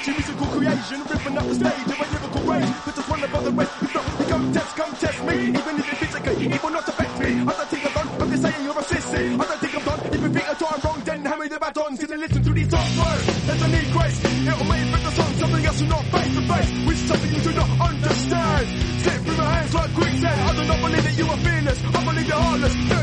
poetry, musical creation, ripping up the stage of a lyrical rage. This is one above the rest. If not, you come test me. Even if it physically, it will not affect me. I don't think I'm done, I'm just saying you're a sissy. I don't think I'm done, if you think I'm wrong, then hand me the baton. Sit and listen to these songs, bro. There's a need grace, it'll make it the song. Something else will not face to face, with something you do not understand. Slip through my hands like quicksand. I do not believe that you are fearless, I believe you're heartless.